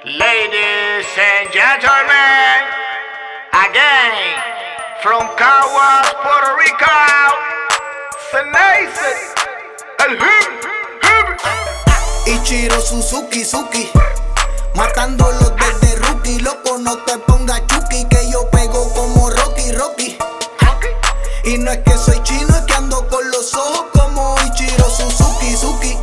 Ladies and gentlemen, again, from Caguas, Puerto Rico, Ceneice, el Ichiro Suzuki, matándolos desde rookie. Loco, no te pongas chuki, que yo pego como Rocky. Y no es que soy chino, es que ando con los ojos como Ichiro Suzuki.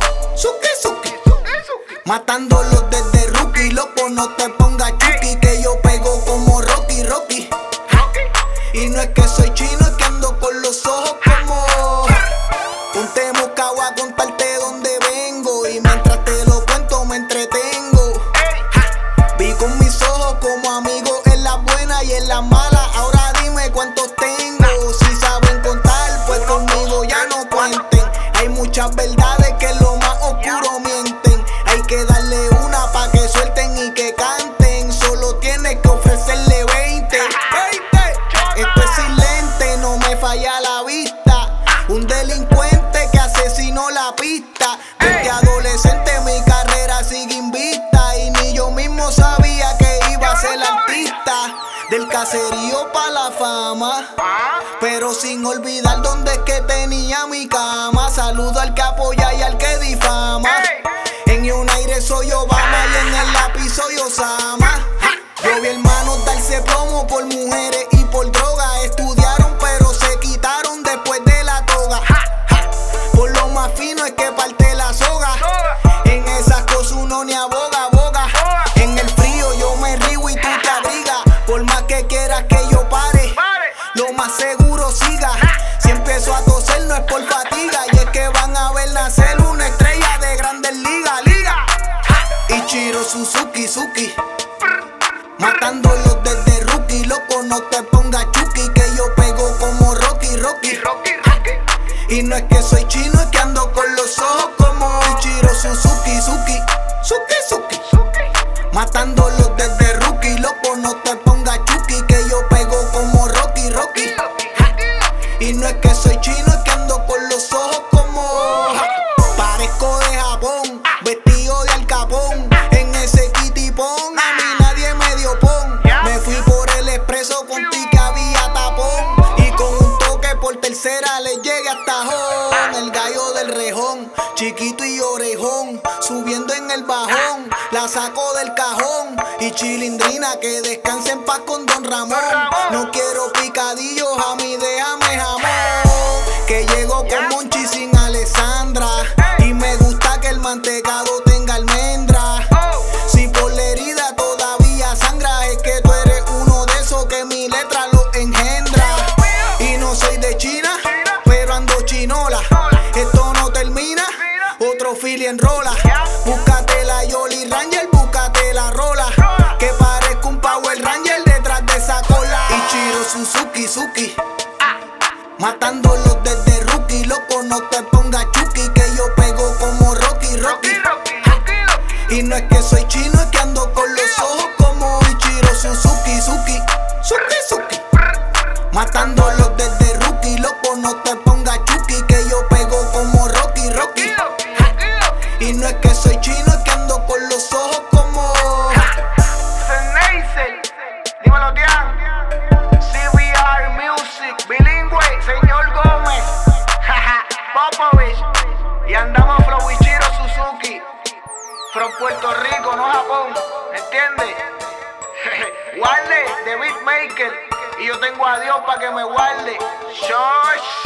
Matándolos desde rookie. Loco, no te pongas chuki, que yo pego como Rocky. Y no es que soy chino, es que ando con los ojos como... Ponte Mocagua a contarte dónde vengo, y mientras te lo cuento me entretengo. Vi con mis ojos como amigos en las buenas y en las malas. Ahora dime cuántos tengo. Si saben contar, pues conmigo ya no cuenten. Hay muchas verdades que en lo más oscuro mienten. Hay que darle una pa' que suelten y que canten. Solo tienes que ofrecerle 20. Esto es silente, no me falla la vista. Un delincuente que asesinó la pista. Desde adolescente mi carrera sigue invicta, y ni yo mismo sabía que iba a ser artista. Del caserío pa' la fama, pero sin olvidar dónde es que tenía mi cama. Saludo al que apoya y al que difama. En United soy Obama y en el lápiz soy Osama. Yo vi hermanos darse plomo por mujeres y por droga. Estudiaron pero se quitaron después de la toga. Por lo más fino es que parte la soga. En esas cosas uno ni aboga. En el frío yo me río y tú te abrigas. Por más que quieras que yo pare, lo más seguro siga. Si empiezo a toser no es por fatiga, y es que van a ver nacer una estrella de Grandes Ligas. Ichiro Suzuki, matándolos desde rookie. Loco, no te pongas chuki, que yo pego como Rocky. Y no es que soy chino, es que ando con los ojos como Ichiro Suzuki. Matándolos desde rookie. Loco, no te pongas chuki, que yo pego como Rocky. Y no es que soy chino, es que ando con los ojos como... Parezco de Japón, vestido de Al Capón. En ese kitipón a mí nadie me dio pon. Me fui por el expreso con ti que había tapón, y con un toque por tercera le llegué hasta Jón. El gallo del rejón, chiquito y orejón, subiendo en el bajón, la saco del cajón. Y Chilindrina, que descanse en paz con Don Ramón. No quiero picadillos, a mí déjame jamón, que llego con Monchi sin Alessandra. Y me gusta que el mantecado tenga almendra. Si por la herida todavía sangra, es que tú eres uno de esos que mi letra lo engendra. Y no soy de China, pero ando chinola. Esto no termina, otro fili enrola. Búscate la Jolly Ranger, búscate la rola, que parezco un Power Ranger detrás de esa cola. Ichiro Suzuki, matándolos desde rookie. Loco, no te pongas chuki, que yo pego como Rocky. Y no es que soy chino, es que ando con los ojos como Ichiro Suzuki. Matándolos desde rookie. Loco, no te pongas chuki, que yo pego como Rocky. Y no es que soy chino, es que ando con los ojos como... Ceneice, dímelo, Tian. CBR Music, bilingüe, señor Gómez, Popovich. Y andamos from Ichiro Suzuki, from Puerto Rico, no Japón, ¿entiendes? Guarde, The Beatmaker. Y yo tengo a Dios para que me guarde. Shush.